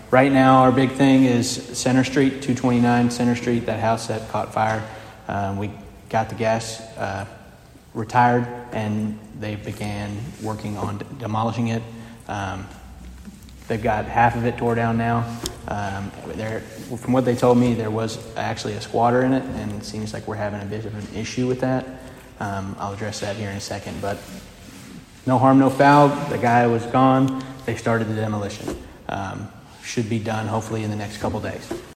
right now our big thing is Center Street, 229 Center Street, that house that caught fire. We got the gas retired, and they began working on demolishing it. They've got half of it tore down now. From what they told me, there was actually a squatter in it, and it seems like we're having a bit of an issue with that. I'll address that here in a second, but no harm, no foul. The guy was gone. They started the demolition. Should be done hopefully in the next couple days.